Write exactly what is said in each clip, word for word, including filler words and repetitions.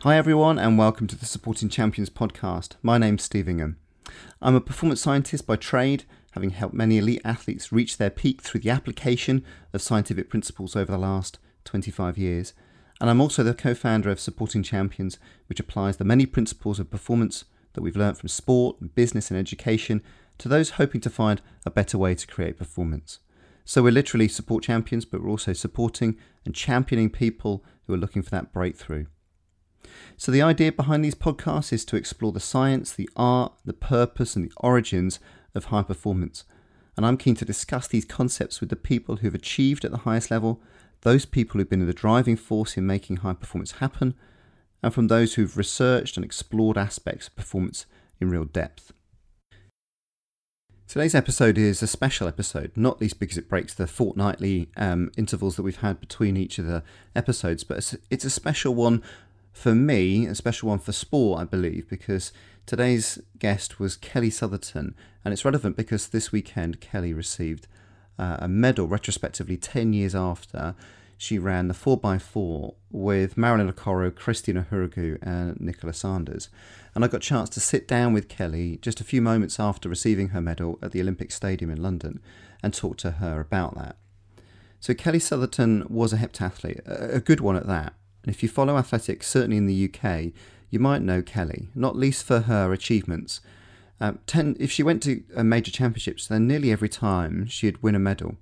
Hi everyone and welcome to the Supporting Champions podcast. My name's Steve Ingham. I'm a performance scientist by trade, having helped many elite athletes reach their peak through the application of scientific principles over the last twenty-five years. And I'm also the co-founder of Supporting Champions, which applies the many principles of performance that we've learnt from sport, business and education to those hoping to find a better way to create performance. So we're literally support champions, but we're also supporting and championing people who are looking for that breakthrough. So the idea behind these podcasts is to explore the science, the art, the purpose and the origins of high performance. And I'm keen to discuss these concepts with the people who've achieved at the highest level, those people who've been the driving force in making high performance happen, and from those who've researched and explored aspects of performance in real depth. Today's episode is a special episode, not least because it breaks the fortnightly um, intervals that we've had between each of the episodes, but it's, it's a special one for me, a special one for sport, I believe, because today's guest was Kelly Southerton, and it's relevant because this weekend Kelly received uh, a medal retrospectively ten years after she ran the four by four with Marilyn Okoro, Christina Hurugwu and Nicola Sanders. And I got a chance to sit down with Kelly just a few moments after receiving her medal at the Olympic Stadium in London and talk to her about that. So Kelly Southerton was a heptathlete, a good one at that. And if you follow athletics, certainly in the U K, you might know Kelly, not least for her achievements. Um, ten, if she went to uh, major championships, then nearly every time she'd win a medal.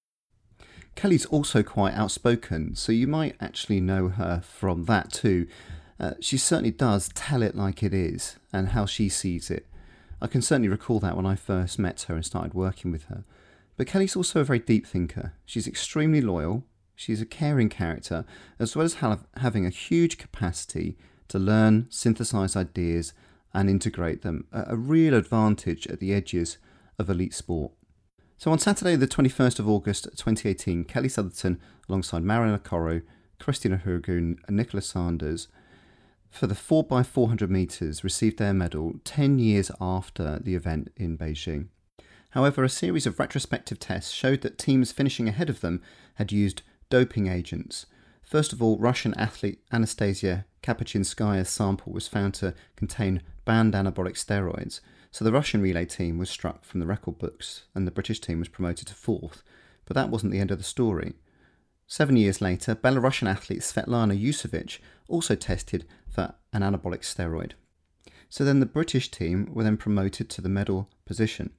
Kelly's also quite outspoken, so you might actually know her from that too. Uh, she certainly does tell it like it is and how she sees it. I can certainly recall that when I first met her and started working with her. But Kelly's also a very deep thinker. She's extremely loyal. She's a caring character, as well as have, having a huge capacity to learn, synthesize ideas and integrate them, a, a real advantage at the edges of elite sport. So on Saturday the twenty-first of August twenty eighteen, Kelly Southerton, alongside Marilyn Okoro, Christina Hurugwu and Nicola Sanders, for the four by four hundred metres, received their medal ten years after the event in Beijing. However, a series of retrospective tests showed that teams finishing ahead of them had used doping agents. First of all, Russian athlete Anastasia Kapachinskaya's sample was found to contain banned anabolic steroids, so the Russian relay team was struck from the record books and the British team was promoted to fourth. But that wasn't the end of the story. Seven years later, Belarusian athlete Svetlana Yusevic also tested for an anabolic steroid. So then the British team were then promoted to the medal position.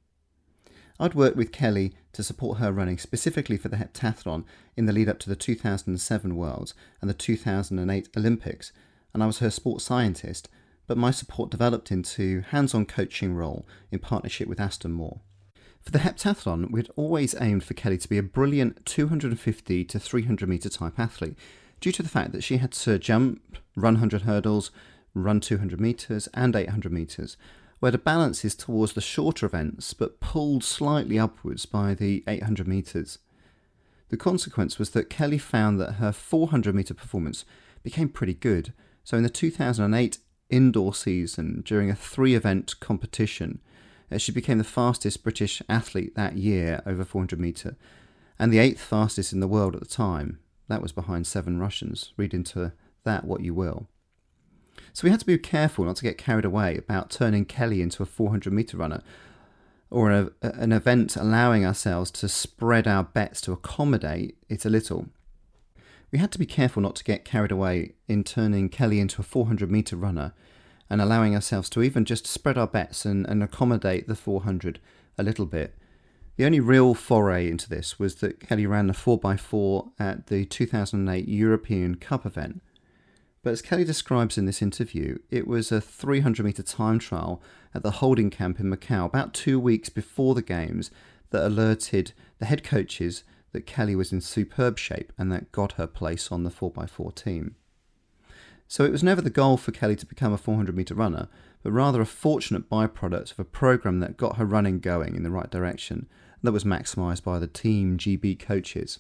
I'd worked with Kelly to support her running specifically for the heptathlon in the lead up to the two thousand seven Worlds and the two thousand eight Olympics, and I was her sports scientist, but my support developed into hands-on coaching role in partnership with Aston Moore. For the heptathlon, we'd always aimed for Kelly to be a brilliant two hundred fifty to three hundred metre type athlete, due to the fact that she had to jump, run one hundred hurdles, run two hundred metres and eight hundred metres, where the balance is towards the shorter events but pulled slightly upwards by the eight hundred metres. The consequence was that Kelly found that her four hundred metre performance became pretty good, so in the two thousand eight indoor season, during a three-event competition, she became the fastest British athlete that year over four hundred metre, and the eighth fastest in the world at the time. That was behind seven Russians. Read into that what you will. So we had to be careful not to get carried away about turning Kelly into a four hundred metre runner, or a, an event allowing ourselves to spread our bets to accommodate it a little. We had to be careful not to get carried away in turning Kelly into a four hundred metre runner and allowing ourselves to even just spread our bets and, and accommodate the four hundred a little bit. The only real foray into this was that Kelly ran the four by four at the two thousand eight European Cup event. But as Kelly describes in this interview, it was a three hundred metre time trial at the holding camp in Macau about two weeks before the games that alerted the head coaches that Kelly was in superb shape and that got her place on the four by four team. So it was never the goal for Kelly to become a four hundred metre runner, but rather a fortunate byproduct of a programme that got her running going in the right direction, and that was maximised by the Team G B coaches.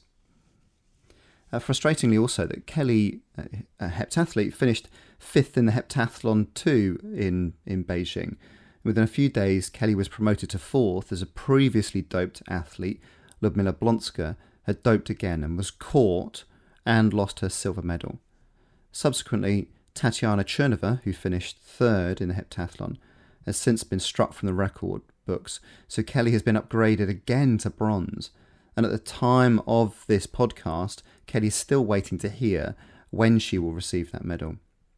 Uh, frustratingly also that Kelly, a heptathlete, finished fifth in the heptathlon too in, in Beijing. Within a few days, Kelly was promoted to fourth as a previously doped athlete, Ludmila Blonska, had doped again and was caught and lost her silver medal. Subsequently, Tatiana Chernova, who finished third in the heptathlon, has since been struck from the record books, so Kelly has been upgraded again to bronze. And at the time of this podcast, Kelly's still waiting to hear when she will receive that medal.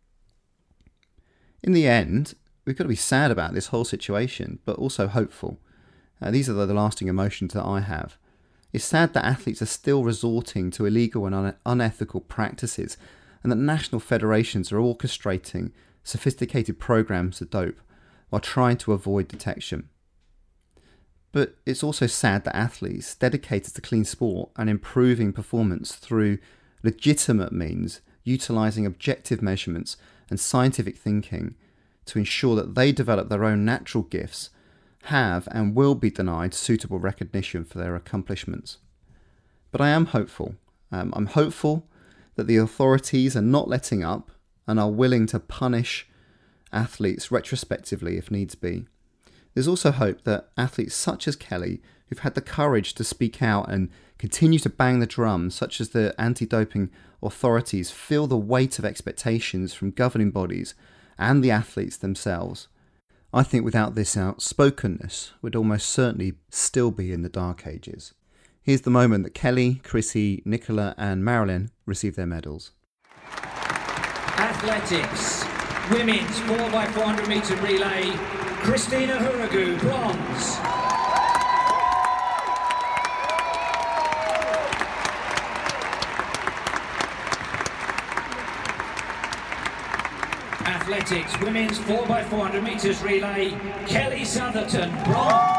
In the end, we've got to be sad about this whole situation, but also hopeful. Uh, these are the lasting emotions that I have. It's sad that athletes are still resorting to illegal and un- unethical practices, and that national federations are orchestrating sophisticated programs to dope while trying to avoid detection. But it's also sad that athletes dedicated to clean sport and improving performance through legitimate means, utilising objective measurements and scientific thinking to ensure that they develop their own natural gifts, have and will be denied suitable recognition for their accomplishments. But I am hopeful. Um, I'm hopeful that the authorities are not letting up and are willing to punish athletes retrospectively if needs be. There's also hope that athletes such as Kelly, who've had the courage to speak out and continue to bang the drum, such as the anti-doping authorities, feel the weight of expectations from governing bodies and the athletes themselves. I think without this outspokenness, we'd almost certainly still be in the dark ages. Here's the moment that Kelly, Chrissy, Nicola and Marilyn receive their medals. Athletics, women's four by four hundred metre relay, Christina Huragu, bronze. Athletics, women's four by four hundred metres relay, Kelly Southerton, bronze.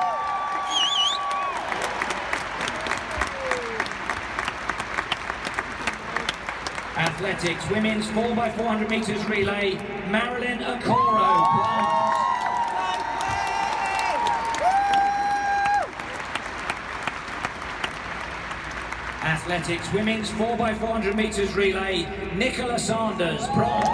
Athletics, women's four by four hundred metres relay, Marilyn Okoro, bronze. Athletics, women's four by four hundred metres relay, Nicola Sanders, bronze.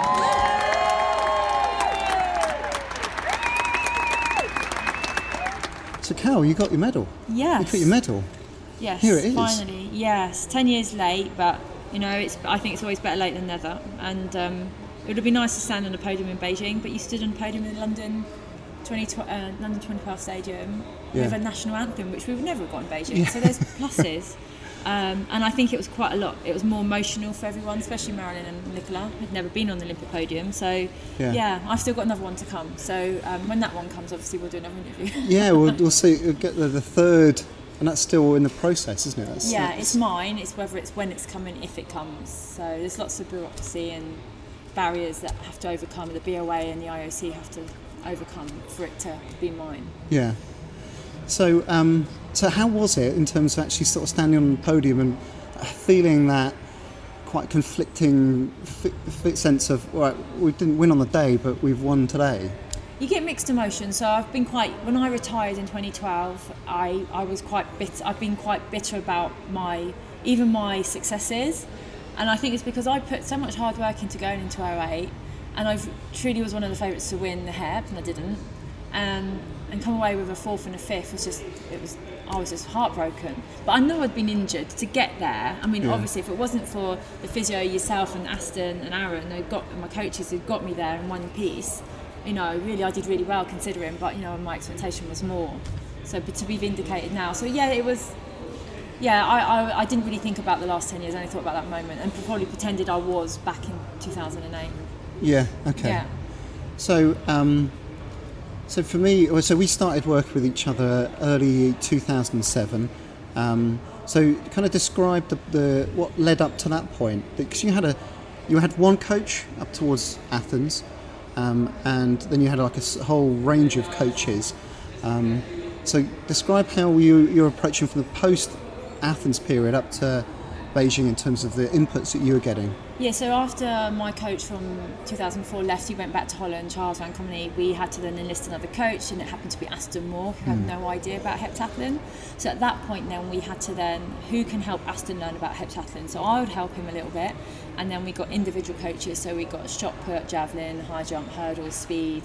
So Cal, you got your medal. Yes. You got your medal. Yes. Here it is. Finally, yes. Ten years late, but you know, it's. I think it's always better late than never. And um, it would have been nice to stand on a podium in Beijing, but you stood on a podium in London, twenty uh, London twenty twelve Stadium Yeah. with a national anthem, which we would never have got in Beijing. Yeah. So there's pluses. Um, and I think it was quite a lot. It was more emotional for everyone, especially Marilyn and Nicola, who'd never been on the Olympic podium. So, Yeah. yeah, I've still got another one to come. So um, when that one comes, obviously we'll do another interview. Yeah, we'll, we'll see. We'll get the, the third, and that's still in the process, isn't it? That's, Yeah, that's, it's mine. It's whether it's when it's coming, if it comes. So there's lots of bureaucracy and barriers that have to overcome. The B O A and the I O C have to overcome for it to be mine. Yeah. So, um, so how was it in terms of actually sort of standing on the podium and feeling that quite conflicting f- f- sense of, all right, we didn't win on the day, but we've won today? You get mixed emotions. So I've been quite. When I retired in twenty twelve, I, I was quite bitter. I've been quite bitter about my even my successes, and I think it's because I put so much hard work into going into oh eight, and I truly was one of the favourites to win the Hep, and I didn't, and and come away with a fourth and a fifth was just it was. I was just heartbroken. But I know I'd been injured to get there. I mean, Yeah. obviously, if it wasn't for the physio, yourself and Aston and Aaron, who got and my coaches who got me there in one piece, you know, really, I did really well considering. But you know, my expectation was more. So, but to be vindicated now. So yeah, it was. Yeah, I, I, I didn't really think about the last ten years. I only thought about that moment, and probably pretended I was back in two thousand eight. Yeah. Okay. Yeah. So, um, so for me, so we started working with each other early two thousand seven. Um, so, kind of describe the, the what led up to that point, because you had a you had one coach up towards Athens, um, and then you had like a s- whole range of coaches. Um, so, describe how you you're approaching from the post Athens period up to Beijing in terms of the inputs that you were getting. Yeah, so after my coach from two thousand four left, he went back to Holland, Charles Van Comrie, we had to then enlist another coach, and it happened to be Aston Moore, who had no idea about heptathlon. So at that point then we had to then, who can help Aston learn about heptathlon? So I would help him a little bit, and then we got individual coaches, so we got shot put, javelin, high jump, hurdles, speed,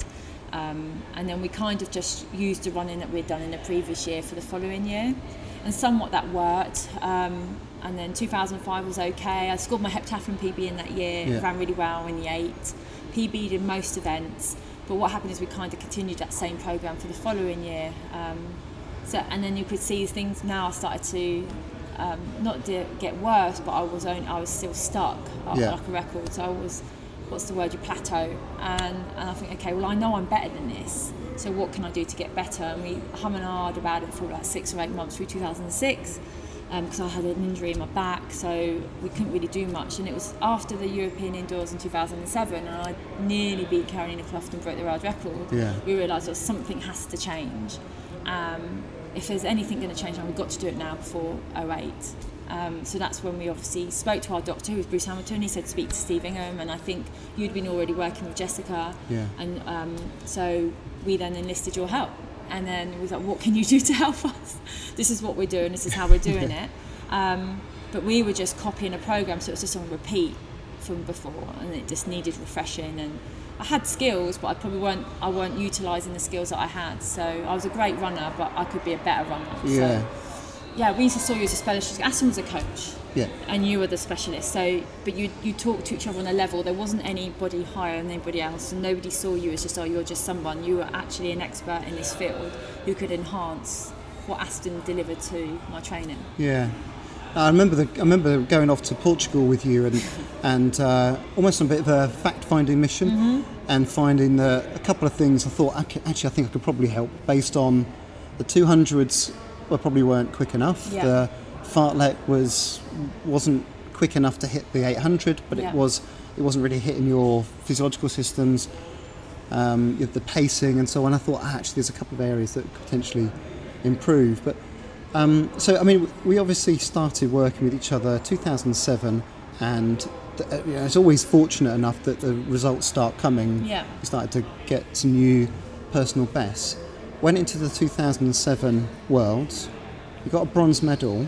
Um, and then we kind of just used the running that we'd done in the previous year for the following year, and somewhat that worked. Um, and then two thousand five was okay. I scored my heptathlon P B in that year, Yeah. ran really well in the eight, P B'd in most events. But what happened is we kind of continued that same programme for the following year. Um, so, and then you could see things now started to um, not de- get worse, but I was only, I was still stuck at Yeah. like a record. So I was, what's the word, you plateau. And, and I think, okay, well, I know I'm better than this. So what can I do to get better? And we hum and hard about it for like six or eight months through two thousand six. Because um, I had an injury in my back, so we couldn't really do much. And it was after the European Indoors in two thousand seven, and I nearly beat Carolina Clough and broke the world record. Yeah. We realised that something has to change. Um, if there's anything going to change, we've got to do it now before oh eight. Um, so that's when we obviously spoke to our doctor, who was Bruce Hamilton. He said speak to Steve Ingham, and I think you'd been already working with Jessica. Yeah. And um, so we then enlisted your help. And then we thought, what can you do to help us? This is what we're doing, this is how we're doing it. Um, but we were just copying a programme, so it was just on repeat from before, and it just needed refreshing. And I had skills, but I probably weren't I weren't utilising the skills that I had. So I was a great runner, but I could be a better runner. Yeah. So, yeah, we saw you as a specialist. Aston was a coach. Yeah. And you were the specialist. So, but you you talked to each other on a level. There wasn't anybody higher than anybody else, and nobody saw you as just, oh, you're just someone. You were actually an expert in this field who could enhance what Aston delivered to my training. Yeah. I remember the, I remember going off to Portugal with you and and uh, almost on a bit of a fact-finding mission, Mm-hmm. and finding the, a couple of things I thought, okay, actually I think I could probably help based on the two hundreds well, probably weren't quick enough. Yeah. The fartlek was wasn't quick enough to hit the eight hundred, but Yeah. it was it wasn't really hitting your physiological systems, um, you have the pacing and so on. I thought ah, actually there's a couple of areas that could potentially improve, but. Um, so, I mean, we obviously started working with each other two thousand seven, and th- you know, it's always fortunate enough that the results start coming. Yeah. We started to get some new personal bests. Went into the two thousand seven Worlds, you got a bronze medal.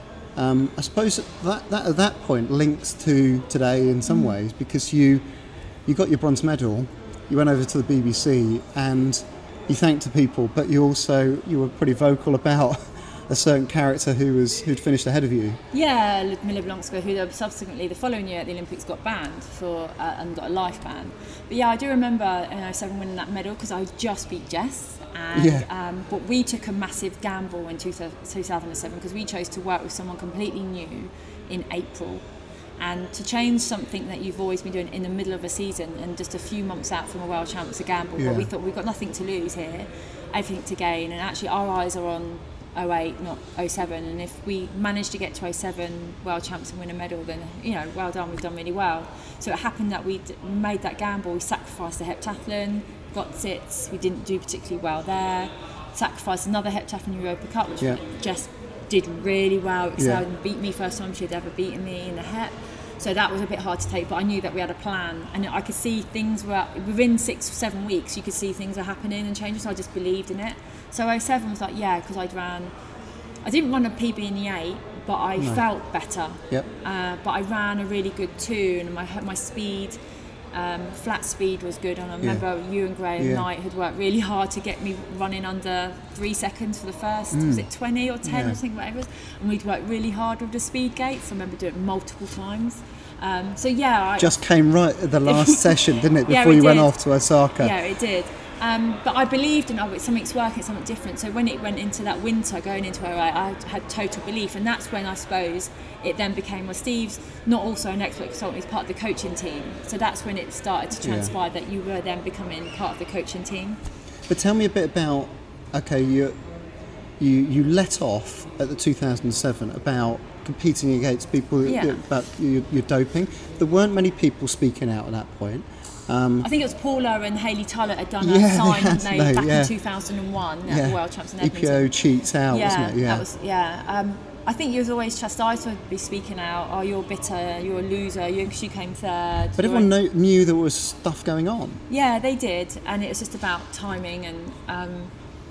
Um, I suppose that, that at that point links to today in some Mm. ways, because you you got your bronze medal, you went over to the B B C and you thanked the people, but you also you were pretty vocal about a certain character who was who'd finished ahead of you. Yeah, Ludmila Blonska, who subsequently the following year at the Olympics got banned for uh, and got a life ban. But yeah, I do remember in oh seven winning that medal because I just beat Jess. And, Yeah. um, but we took a massive gamble in two thousand seven because we chose to work with someone completely new in April. And to change something that you've always been doing in the middle of a season and just a few months out from a world champ was a gamble. Yeah. But we thought we've got nothing to lose here, everything to gain. And actually our eyes are on oh eight, not oh seven, and if we manage to get to oh seven world champs and win a medal, then you know, well done, we've done really well. So it happened that we made that gamble, we sacrificed the heptathlon, got sits, we didn't do particularly well there, sacrificed another heptathlon Europa Cup, which Yeah. Jess did really well, excelled Yeah. and beat me first time she'd ever beaten me in the hep. So that was a bit hard to take, but I knew that we had a plan, and I could see things were within six or seven weeks. You could see things are happening and changing, so I just believed in it. So oh seven was like, yeah, because I'd ran. I didn't run a P B in the eight, but I No. felt better. Yep. Uh, but I ran a really good two, and my my speed, um, flat speed was good. And I remember you and Graham Yeah. Knight had worked really hard to get me running under three seconds for the first. Was it twenty or ten Yeah. or something, whatever it was? And we'd worked really hard with the speed gates. I remember doing it multiple times. Um, so yeah, I, Just came right at the last session, didn't it? Yeah, Before it you went did. off to Osaka. yeah, it did. Um, but I believed in, oh, it's something's working, something different. So when it went into that winter, going into oh eight, I had total belief. And that's when I suppose it then became, well, Steve's not also an expert consultant, he's part of the coaching team. So that's when it started to Yeah. transpire that you were then becoming part of the coaching team. But tell me a bit about, okay, you you you let off at the two thousand seven about competing against people Yeah. about your, your doping. There weren't many people speaking out at that point. Um, I think it was Paula and Hayley Tullett had done Yeah, a they sign, had, hadn't they, no, back yeah. in two thousand one at yeah. the World Champs in E P Edmonton. O cheats out, yeah, wasn't it? Yeah. that was yeah. Um, I think you was always chastised to be speaking out. Oh, you're bitter. You're a loser. You, you came third. But you're everyone a- know, knew there was stuff going on. Yeah, they did, and it was just about timing and. Um,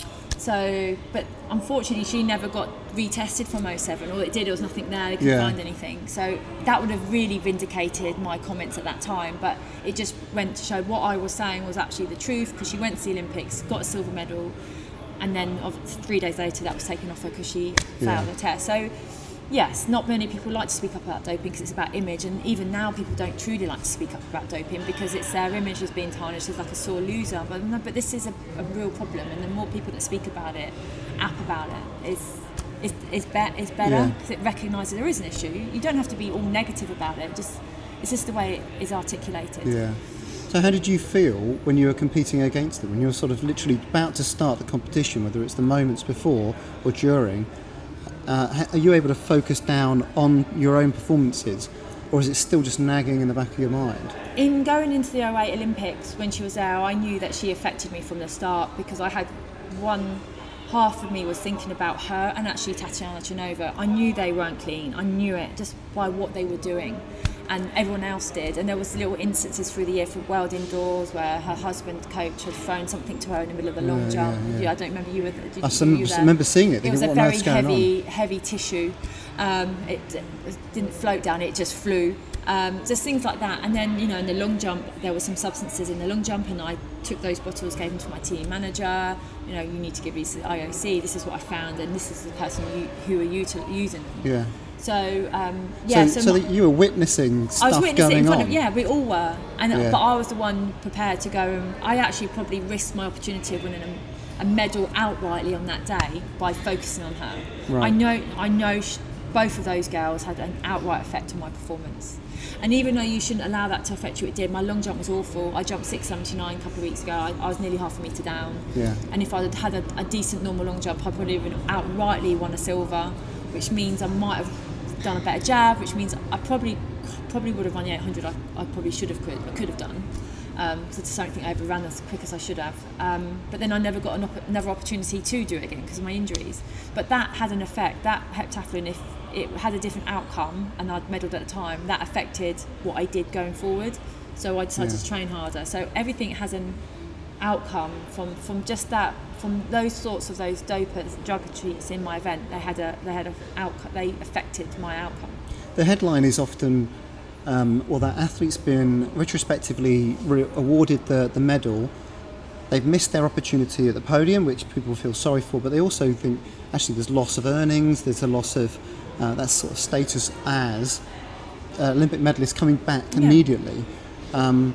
So, but unfortunately, she never got retested from oh seven. All it did, it was nothing there. They couldn't Yeah. find anything. So that would have really vindicated my comments at that time. But it just went to show what I was saying was actually the truth, because she went to the Olympics, got a silver medal, and then of- three days later that was taken off her because she Yeah. failed the test. So yes, not many people like to speak up about doping because it's about image, and even now people don't truly like to speak up about doping because it's their image is being tarnished as like a sore loser. But no, but this is a, a real problem, and the more people that speak about it, app about it, is is is, be- is better Yeah. because it recognises there is an issue. You don't have to be all negative about it. Just it's just the way it is articulated. Yeah. So how did you feel when you were competing against them? When you were sort of literally about to start the competition, whether it's the moments before or during? Uh, ha- are you able to focus down on your own performances, or is it still just nagging in the back of your mind? In going into the oh eight Olympics, when she was there, I knew that she affected me from the start, because I had one half of me was thinking about her and actually Tatiana Chernova. I knew they weren't clean. I knew it just by what they were doing, and everyone else did. And there was little instances through the year for World Indoors where her husband coach had thrown something to her in the middle of the long Yeah, jump. yeah, yeah. I don't remember you were there. Did I you, some, were you there? remember seeing it. It was a What on very earth's going heavy, on? heavy tissue. Um, it, it didn't float down; it just flew. Um, just things like that. And then, you know, in the long jump, there were some substances in the long jump, and I took those bottles, gave them to my team manager. You know, you need to give these to the I O C. This is what I found, and this is the person you, who are util- using them. Yeah. So, um, yeah. So, So, so my- that you were witnessing I stuff was witnessing going in front on. of, yeah, we all were, and Yeah. but I was the one prepared to go, and I actually probably risked my opportunity of winning a, a medal outrightly on that day by focusing on her. Right. I know, I know, sh- both of those girls had an outright effect on my performance, and even though you shouldn't allow that to affect you, it did. My long jump was awful. I jumped six seventy-nine a couple of weeks ago. I, I was nearly half a metre down, Yeah. and if I had had a, a decent normal long jump, I probably would have outrightly won a silver, which means I might have done a better jab, which means I probably probably would have won the eight hundred. I, I probably should have could I could have done. Um, so I just don't think I overran as quick as I should have. Um, but then I never got an op- another opportunity to do it again because of my injuries. But that had an effect. That heptathlon, if it had a different outcome and I'd medalled at the time, that affected what I did going forward. So I decided Yeah. to train harder. So everything has an outcome from, from just that, from those sorts of those dopers, drug treats in my event. They had a they had a outcome. They affected my outcome. The headline is often, um, well, that athlete's been retrospectively re- awarded the, the medal. They've missed their opportunity at the podium, which people feel sorry for, but they also think actually there's loss of earnings, there's a loss of uh, that sort of status as uh, Olympic medalist coming back Yeah. immediately. Um,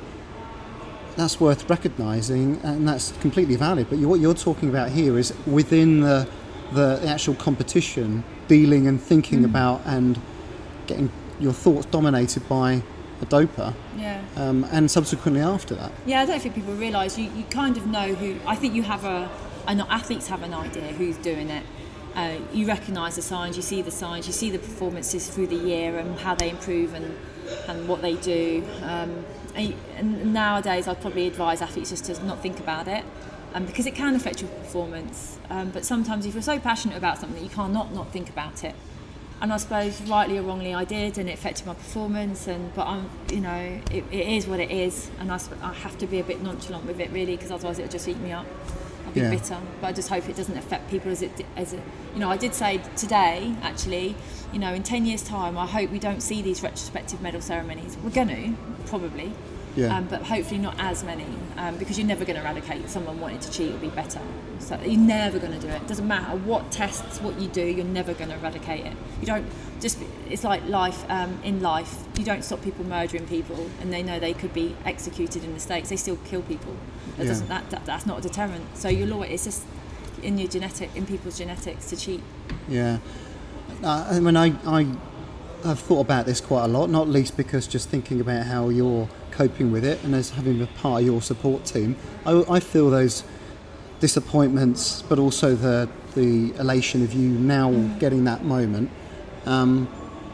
that's worth recognising, and that's completely valid. But you, what you're talking about here is within the the actual competition, dealing and thinking Mm. about and getting your thoughts dominated by a doper, Yeah. um, and subsequently after that. Yeah, I don't think people realise you, you kind of know who. I think you have a, and athletes have an idea who's doing it. Uh, you recognise the signs, you see the signs, you see the performances through the year and how they improve and, and what they do. Um, and, and nowadays, I'd probably advise athletes just to not think about it, um, because it can affect your performance. Um, but sometimes, if you're so passionate about something, you can't not not think about it. And I suppose, rightly or wrongly, I did, and it affected my performance. And but I'm, you know, it, it is what it is, and I, sp- I have to be a bit nonchalant with it, really, because otherwise it'll just eat me up. I'll be Yeah. bitter. But I just hope it doesn't affect people as it as it. You know, I did say today, actually, you know, in ten years' time, I hope we don't see these retrospective medal ceremonies. We're gonna probably. Yeah. Um, but hopefully not as many, um, because you're never going to eradicate someone wanting to cheat or be better. So you're never going to do it. It doesn't matter what tests, what you do, you're never going to eradicate it. You don't just, it's like life, um, in life, you don't stop people murdering people and they know they could be executed in the States, they still kill people. That Yeah. doesn't, that, that, that's not a deterrent. So you'll always, it's just in your genetic, in people's genetics to cheat. Yeah. Uh, I mean, I, I have thought about this quite a lot, not least because just thinking about how you're coping with it and as having a part of your support team, I, I feel those disappointments, but also the the elation of you now Mm. getting that moment. Um,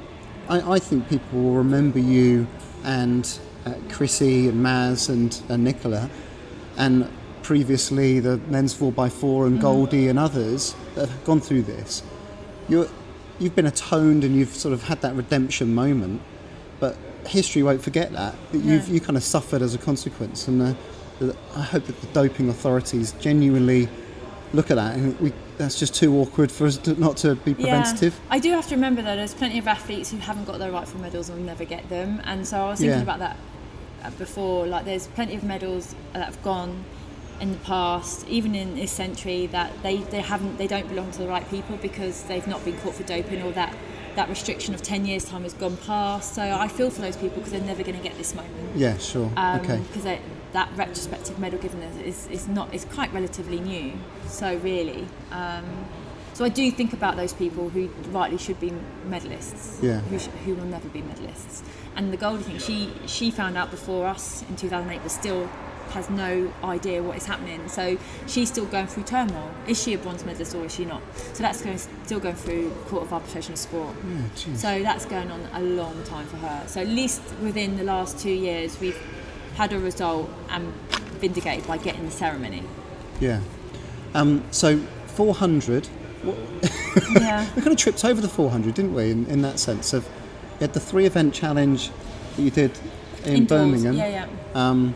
I, I think people will remember you and uh, Chrissy and Maz and, and Nicola, and previously the men's four by four and Goldie and others that have gone through this. You're, you've been atoned and you've sort of had that redemption moment, but history won't forget that. That you've Yeah. you kind of suffered as a consequence, and uh, I hope that the doping authorities genuinely look at that and we that's just too awkward for us to, not to be preventative. Yeah. I do have to remember though, there's plenty of athletes who haven't got their rightful medals and will never get them. And so I was thinking Yeah. about that before. Like, there's plenty of medals that have gone in the past, even in this century, that they, they haven't they don't belong to the right people because they've not been caught for doping, or that that restriction of ten years time has gone past. So I feel for those people because they're never going to get this moment. Yeah, sure. Um, okay. Because that retrospective medal given is, is not is quite relatively new. So really, um, so I do think about those people who rightly should be medalists, Yeah. who, sh- who will never be medalists. And the Goldie thing, she she found out before us in two thousand eight, but still has no idea what is happening. So she's still going through turmoil. Is she a bronze medalist or is she not? So that's going, still going through Court of Arbitration of Sport. Yeah, geez. So that's going on a long time for her. So at least within the last two years, we've had a result and vindicated by getting the ceremony. Yeah. Um, so four hundred. What, Yeah. we kind of tripped over the four hundred, didn't we? In, in that sense of, you had the three event challenge that you did in Indoors. Birmingham. Yeah, yeah. Um,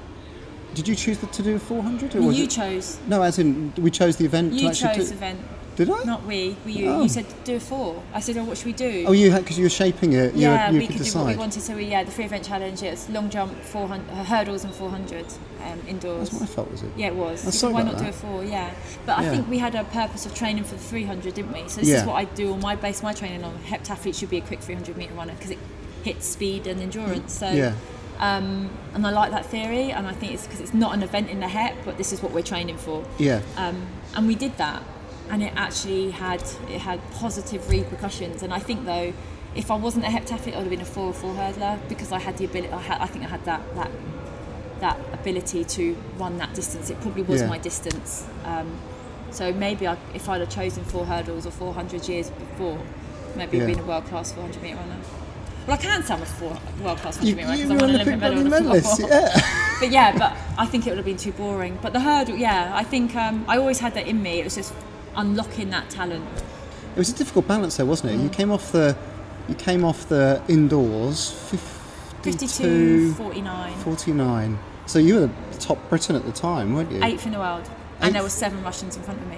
did you choose to do four hundred? Or was You it, chose. No, as in we chose the event. to You actually chose do, event. Did I? Not we. We you. Oh. You said do a four. I said, oh, what should we do? Oh, you had because you were shaping it. You, yeah, you we could could decide. do what we wanted. So we, yeah, the free event challenge. It's long jump, four hundred uh, hurdles, and four hundred um, indoors. That's my fault, was it? Yeah, it was. I'm We sorry said, why about not do a that. four? Yeah, but I Yeah. think we had a purpose of training for the three hundred, didn't we? So this Yeah. is what I do on my base my training on. Heptathlete should be a quick three hundred meter runner because it hits speed and endurance. So. Yeah. Um, and I like that theory, and I think it's because it's not an event in the Hep, but this is what we're training for. Yeah. Um, and we did that, and it actually had it had positive repercussions. And I think though, if I wasn't a heptathlete, I would have been a four or four hurdler because I had the ability. I, had, I think I had that that that ability to run that distance. It probably was Yeah. my distance. Um, so maybe I, if I'd have chosen four hurdles or four hundred years before, maybe Yeah. I'd been a world class four hundred meter runner. Well, I can say I'm a four, world class four You, hundred meter runner you because were I'm an Olympic Olympic medal medal in the medalist. four. Yeah. But yeah, but I think it would have been too boring. But the hurdle, yeah, I think um, I always had that in me. It was just unlocking that talent. It was a difficult balance, though, wasn't it? Mm. You came off the, you came off the indoors, fifty-two fifty-two, forty-nine, forty-nine. So you were the top Briton at the time, weren't you? eighth in the world, Eighth? and there were seven Russians in front of me,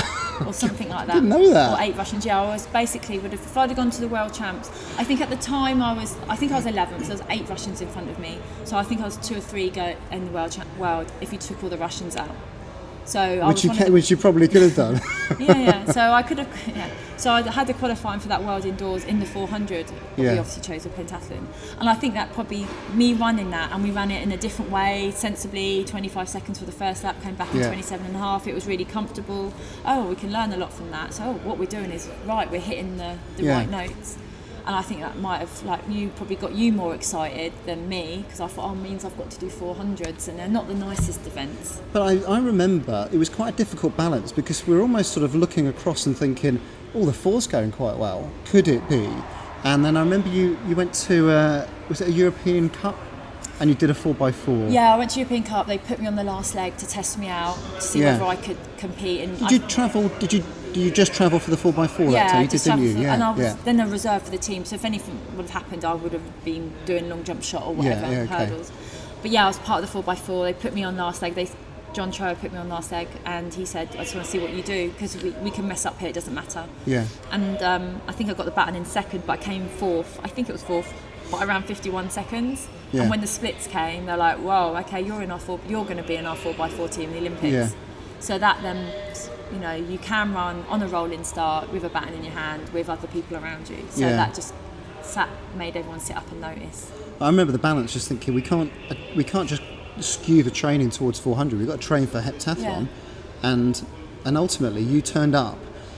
or something like that. Didn't know that. Or eight Russians. Yeah, I was basically would have. If I'd have gone to the world champs, I think at the time I was. I think I was eleven, so there was eight Russians in front of me. So I think I was two or three go in the world cha- world if you took all the Russians out. So I Which was you, one ca- of the, which you probably could have done. yeah, yeah. So I could have, yeah. So I had the qualifying for that world indoors in the four hundred. But Yeah. we obviously chose a pentathlon, and I think that probably me running that, and we ran it in a different way, sensibly. twenty-five seconds for the first lap, came back in Yeah. twenty-seven and a half. It was really comfortable. Oh, we can learn a lot from that. So oh, what we're doing is right. We're hitting the, the Yeah. right notes. And I think that might have, like, you probably got you more excited than me because I thought, oh, it means I've got to do four hundreds, and they're not the nicest events. But I, I remember it was quite a difficult balance because we were almost sort of looking across and thinking, oh, the four's going quite well. Could it be? And then I remember you, you went to, uh, was it a European Cup? And you did a four by four. Yeah, I went to European Cup. They put me on the last leg to test me out to see Yeah. whether I could compete. And Did I, you travel, did you did you just travel for the four by four that yeah, time? I You did, just didn't you? travelled for- Yeah, and I was yeah. then a reserve for the team. So if anything would have happened, I would have been doing long jump shot or whatever Yeah, yeah, okay. hurdles. But yeah, I was part of the four by four. They put me on last leg. They John Cho put me on last leg, and he said, "I just want to see what you do because we, we can mess up here. It doesn't matter." Yeah. And um, I think I got the baton in second, but I came fourth. I think it was fourth, but I ran fifty-one seconds. Yeah. And when the splits came, they're like, "Whoa, okay, you're in our four. You're going to be in our four by four team in the Olympics." Yeah. So that then, you know, you can run on a rolling start with a baton in your hand with other people around you. So Yeah. that just sat made everyone sit up and notice. I remember the balance, just thinking we can't uh, we can't just skew the training towards four hundred. We've got to train for heptathlon, Yeah. and and ultimately you turned up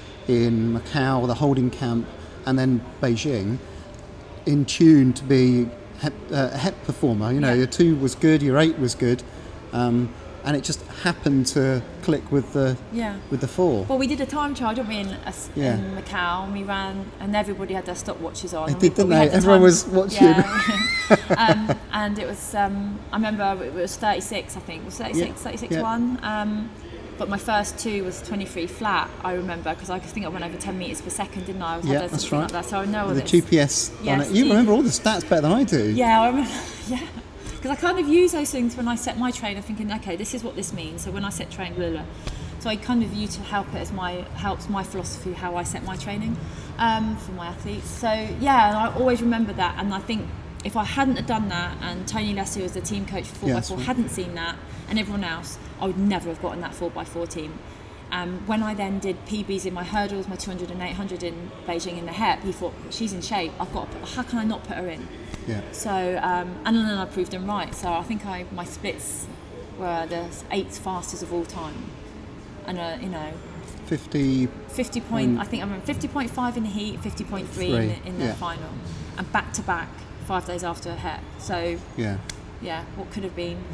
in Macau, the holding camp, and then Beijing, in tune to be hep, uh, a hep performer. You know, Yeah. your two was good, your eight was good, um, and it just happened to click with the Yeah. with the four. Well, we did a time trial, didn't we, in, a, Yeah. in Macau, and we ran, and everybody had their stopwatches on. They and we- did, didn't we had they? the Everyone time- was watching. Yeah. um, and it was, um, I remember it was thirty-six, I think, it was thirty-six, Yeah. thirty-six Yeah. one. Um, but my first two was twenty-three flat, I remember, because I think I went over ten metres per second, didn't I? I was Yeah, had that's something right. like that, so I know all The this. G P S on Yes, it. You G- remember all the stats better than I do. Yeah, I remember. Yeah, because I kind of use those things when I set my trainer, thinking, okay, this is what this means. So when I set train, blah, blah. So I kind of view to help it as my helps my philosophy how I set my training um, for my athletes. So yeah, and I always remember that, and I think if I hadn't have done that, and Tony Leslie was the team coach for four by four, hadn't seen that, and everyone else, I would never have gotten that four by four team. Um, when I then did P Bs in my hurdles, my two hundred and eight hundred in Beijing in the hep, he thought, she's in shape, I've got to put, how can I not put her in? Yeah. So, um, and then I proved him right. So I think I my splits were the eighth fastest of all time. And, uh, you know... fifty... fifty point, mm. I think I remember fifty point five in the heat, fifty point three in the, in the yeah. final. And back to back, five days after a hep. So, yeah, yeah, what could have been...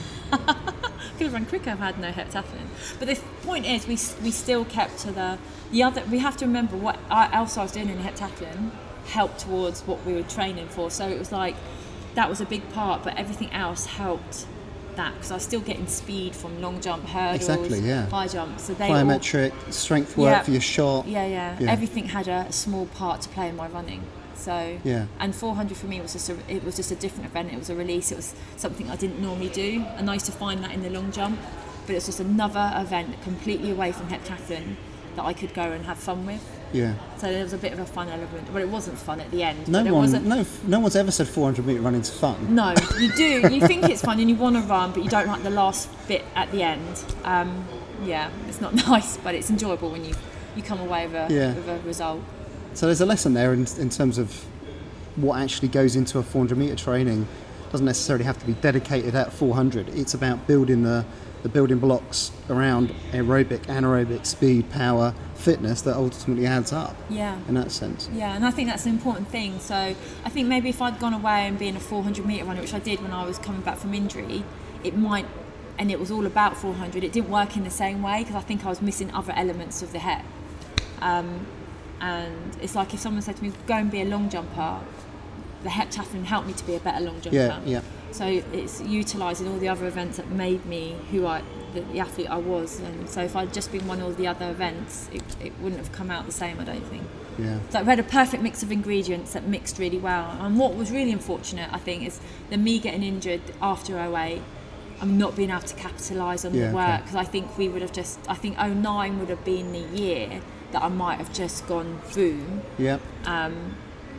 could have run quicker if I had no heptathlon. But the point is, we we still kept to the the other. We have to remember what else I was doing in the heptathlon helped towards what we were training for. So it was like that was a big part, but everything else helped that because I was still getting speed from long jump, hurdles, exactly, yeah, high jump. So they plyometric, all, strength work yeah, for your shot. Yeah, yeah, yeah. Everything had a small part to play in my running. So yeah, and four hundred for me was just a, it was just a different event. It was a release. It was something I didn't normally do, and I used to find that in the long jump. But it's just another event completely away from heptathlon that I could go and have fun with. Yeah. So there was a bit of a fun element. Well, it wasn't fun at the end. No but one, wasn't, no, no one's ever said four hundred metre running's fun. No, you do. You think it's fun and you want to run, but you don't like the last bit at the end. Um, yeah, it's not nice, but it's enjoyable when you, you come away with a, yeah. with a result. So there's a lesson there in, in terms of what actually goes into a four hundred metre training. It doesn't necessarily have to be dedicated at four hundred. It's about building the, the building blocks around aerobic, anaerobic, speed, power, fitness that ultimately adds up. Yeah. In that sense. Yeah, and I think that's an important thing. So I think maybe if I'd gone away and been a four hundred metre runner, which I did when I was coming back from injury, it might, and it was all about four hundred, it didn't work in the same way because I think I was missing other elements of the hep. Um, and it's like if someone said to me, go and be a long jumper, the heptathlon helped me to be a better long jumper. Yeah, yeah. So it's utilising all the other events that made me who I, the, the athlete I was. And so if I'd just been one of all the other events, it, it wouldn't have come out the same, I don't think. Yeah. So we had a perfect mix of ingredients that mixed really well. And what was really unfortunate, I think, is the me getting injured after oh eight, I'm not being able to capitalise on yeah, the work because okay. I think we would have just, I think oh nine would have been the year that I might have just gone boom. Yeah. Um,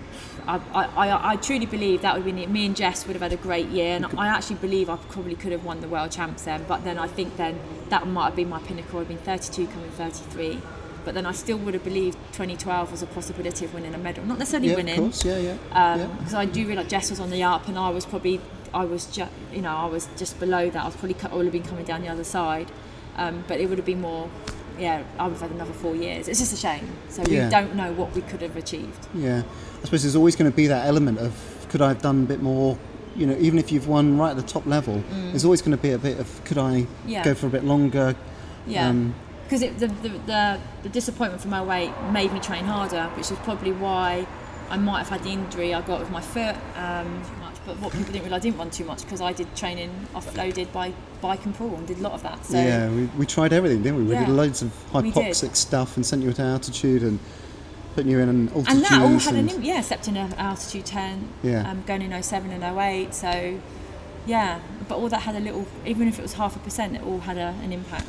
I, I, I truly believe that would have been it. Me and Jess would have had a great year, and I actually believe I probably could have won the world champs then. But then I think then that might have been my pinnacle. I'd been thirty-two, coming thirty-three. But then I still would have believed twenty twelve was a possibility of winning a medal. Not necessarily yeah, winning, of course, yeah, yeah. Because yeah. I do realise Jess was on the up, and I was probably, I was just, you know, I was just below that. I was probably, I would have been coming down the other side, um, but it would have been more. Yeah, I would have had another four years. It's just a shame. So yeah. we don't know what we could have achieved. Yeah, I suppose there's always going to be that element of could I have done a bit more. You know, even if you've won right at the top level, mm. there's always going to be a bit of could I yeah. go for a bit longer. Yeah. Because um, the, the, the the disappointment from oh eight made me train harder, which is probably why I might have had the injury I got with my foot. Um, But what people didn't realise, I didn't run too much because I did training offloaded by bike and pool and did a lot of that. So yeah, we, we tried everything, didn't we? We yeah, did loads of hypoxic stuff and sent you to altitude and putting you in an altitude. And that all had an impact, yeah, except in altitude ten, yeah. um, going in oh seven and oh eight. So yeah, but all that had a little, even if it was half a percent, it all had a, an impact.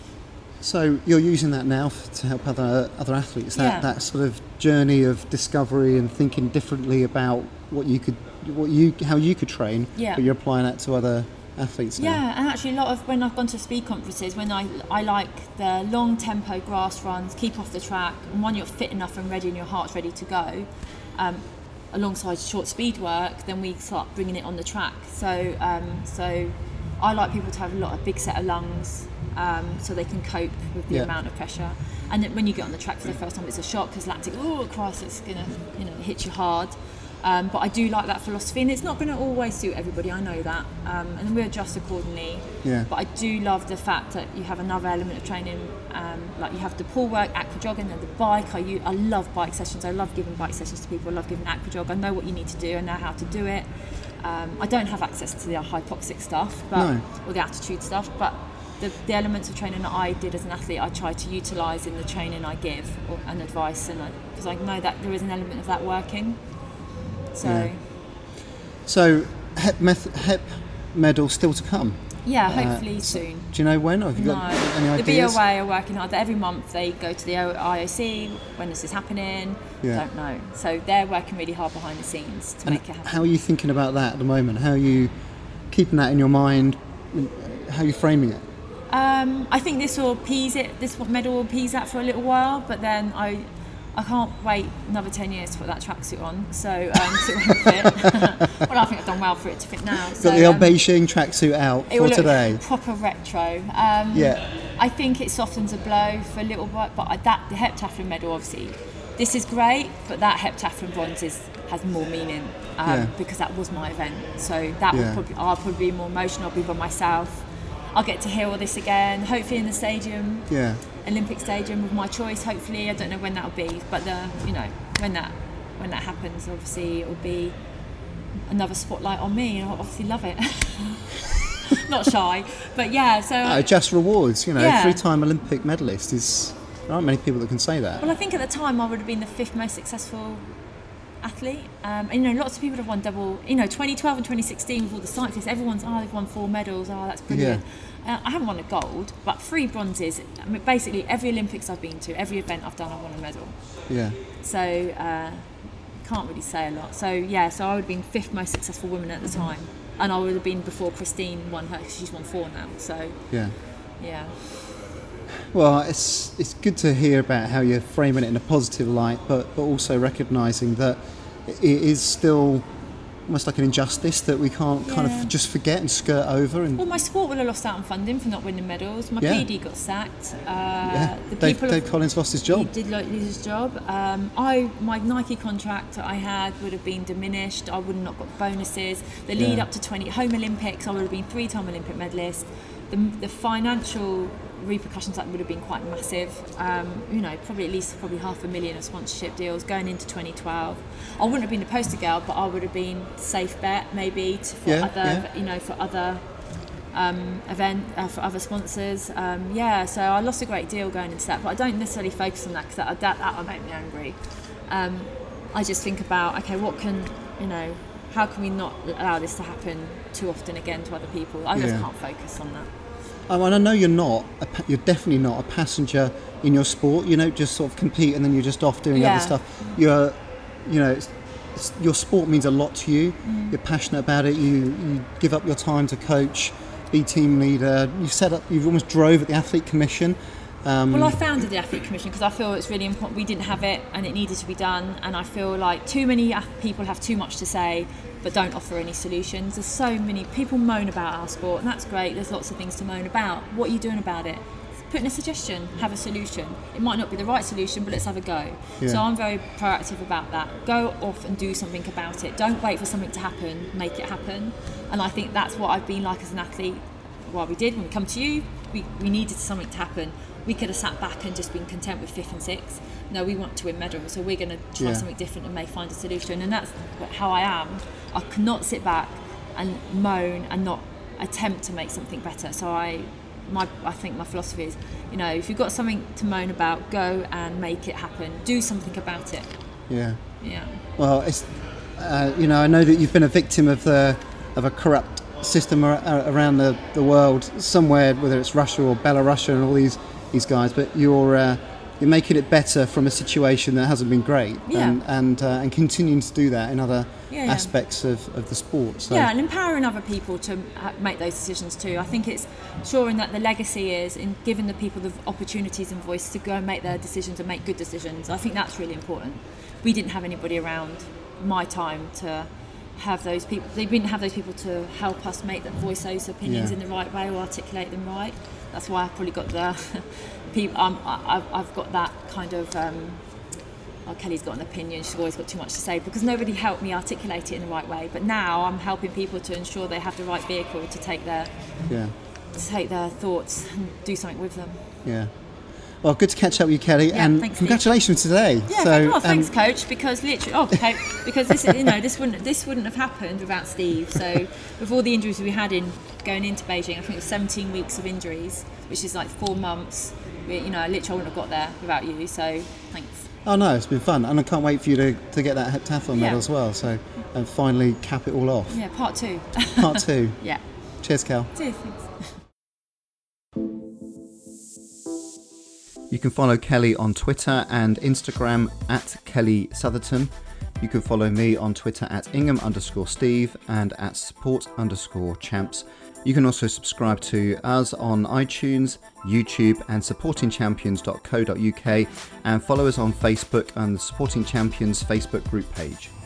So you're using that now to help other other athletes, that, yeah. that sort of journey of discovery and thinking differently about what you could, what you, how you could train, yeah. but you're applying that to other athletes now. Yeah, and actually a lot of, when I've gone to speed conferences, when I, I like the long tempo grass runs, keep off the track, and when you're fit enough and ready and your heart's ready to go, um, alongside short speed work, then we start bringing it on the track. So, um, so I like people to have a lot of big set of lungs, um, so they can cope with the yeah. amount of pressure. And then when you get on the track for the first time, it's a shock because lactic, oh Christ, it's gonna, you know, hit you hard. Um, but I do like that philosophy, and it's not going to always suit everybody, I know that, um, and we adjust accordingly. Yeah. But I do love the fact that you have another element of training, um, like you have the pool work, aqua jogging, and the bike. I, use, I love bike sessions, I love giving bike sessions to people, I love giving aqua jog, I know what you need to do, I know how to do it. Um, I don't have access to the hypoxic stuff, but no. or the altitude stuff, but the, the elements of training that I did as an athlete, I try to utilise in the training I give or, and advice, and because I, I know that there is an element of that working. So, yeah. so hep, meth- hep medal still to come. Yeah, hopefully uh, soon. Do you know when? Or have you no. got any ideas? The B O A are working hard. Every month they go to the I O C. When is this happening? Yeah. Don't know. So they're working really hard behind the scenes to and make it happen. How are you thinking about that at the moment? How are you keeping that in your mind? How are you framing it? Um, I think this will appease it. This medal will appease that for a little while, but then I. I can't wait another ten years to put that tracksuit on, so um, so it won't fit. Well, I think I've done well for it to fit now. So, got the old um, Beijing tracksuit out it for will today. Look proper retro. Um, yeah. I think it softens a blow for a little bit, but I, that the heptathlon medal, obviously, this is great, but that heptathlon bronze is, has more meaning um, yeah. because that was my event. So that yeah. will probably I'll probably be more emotional. I'll be by myself. I'll get to hear all this again, hopefully in the stadium. Yeah. Olympic Stadium of my choice, hopefully. I don't know when that'll be, but the you know when that when that happens, obviously it will be another spotlight on me, and I'll obviously love it. Not shy, but yeah. So uh, just rewards, you know. Yeah. Three-time Olympic medalist is there aren't many people that can say that. Well, I think at the time I would have been the fifth most successful athlete. Um, and you know, lots of people have won double. You know, twenty twelve and twenty sixteen with all the cyclists, everyone's oh they've won four medals. Oh, that's brilliant. Yeah. Uh, I haven't won a gold, but three bronzes. I mean, basically, every Olympics I've been to, every event I've done, I've won a medal. Yeah. So, uh, can't really say a lot. So, yeah, so I would have been fifth most successful woman at the time. And I would have been before Christine won her, because she's won four now. So, yeah. Yeah. Well, it's it's good to hear about how you're framing it in a positive light, but, but also recognising that it is still almost like an injustice that we can't yeah. kind of just forget and skirt over. And well, my sport will have lost out on funding for not winning medals. My yeah. P D got sacked. Uh, yeah. the Dave, people Dave of, Collins lost his job. He did lose his job. Um, I my Nike contract that I had would have been diminished. I would have not got bonuses. The lead yeah. up to twenty home Olympics, I would have been three-time Olympic medalist. The, the financial repercussions that would have been quite massive. Um, you know, probably at least probably half a million of sponsorship deals going into twenty twelve. I wouldn't have been the poster girl, but I would have been safe bet maybe to, for yeah, other, yeah. you know, for other um, event uh, for other sponsors. Um, yeah, so I lost a great deal going into that, but I don't necessarily focus on that because that, that that would make me angry. Um, I just think about okay, what can you know, how can we not allow this to happen too often again to other people? I just yeah. can't focus on that. Oh, and I know you're not, a, you're definitely not a passenger in your sport. You don't just sort of compete and then you're just off doing yeah. other stuff. You're, you know, it's, it's, your sport means a lot to you. Mm. You're passionate about it. You, you give up your time to coach, be team leader. You set up. You've almost drove at the Athlete Commission. Um, well, I founded the Athlete Commission because I feel it's really important. We didn't have it and it needed to be done. And I feel like too many people have too much to say but don't offer any solutions. There's so many people moan about our sport, and that's great. There's lots of things to moan about. What are you doing about it? Put in a suggestion, have a solution. It might not be the right solution, but let's have a go. Yeah. So I'm very proactive about that. Go off and do something about it. Don't wait for something to happen, make it happen. And I think that's what I've been like as an athlete. What we did when we come to you, we, we needed something to happen. We could have sat back and just been content with fifth and sixth. No, we want to win medals, so we're going to try yeah. something different and may find a solution. And that's how I am. I cannot sit back and moan and not attempt to make something better. So I, my, I think my philosophy is, you know, if you've got something to moan about, go and make it happen. Do something about it. Yeah. Yeah. Well, it's, uh, you know, I know that you've been a victim of the of a corrupt system ar- around the, the world somewhere, whether it's Russia or Belarus and all these these guys, but you're uh, you're making it better from a situation that hasn't been great, yeah. and and, uh, and continuing to do that in other yeah, yeah. aspects of, of the sport. So. Yeah, and empowering other people to make those decisions too. I think it's ensuring that the legacy is in giving the people the opportunities and voice to go and make their decisions and make good decisions. I think that's really important. We didn't have anybody around my time to have those people. They didn't have those people to help us make that voice those opinions yeah. in the right way or articulate them right. That's why I've probably got the people. Um, I've, I've got that kind of. Um, oh, Kelly's got an opinion. She's always got too much to say because nobody helped me articulate it in the right way. But now I'm helping people to ensure they have the right vehicle to take their yeah. to take their thoughts and do something with them. Yeah. Well, good to catch up with you, Kelly, yeah, and thanks, congratulations Steve. today. Yeah, so, oh, thanks, um, Coach. Because literally, oh, okay, because this, you know, this wouldn't this wouldn't have happened without Steve. So, with all the injuries we had in going into Beijing, I think it was seventeen weeks of injuries, which is like four months. We, you know, literally, I wouldn't have got there without you. So, thanks. Oh no, it's been fun, and I can't wait for you to, to get that heptathlon yeah. medal as well. So, and finally cap it all off. Yeah, part two. Part two. Yeah. Cheers, Kel. Cheers, thanks. You can follow Kelly on Twitter and Instagram at Kelly Southerton. You can follow me on Twitter at Ingham underscore Steve and at support underscore champs. You can also subscribe to us on iTunes, YouTube and supporting champions dot co dot uk and follow us on Facebook and the Supporting Champions Facebook group page.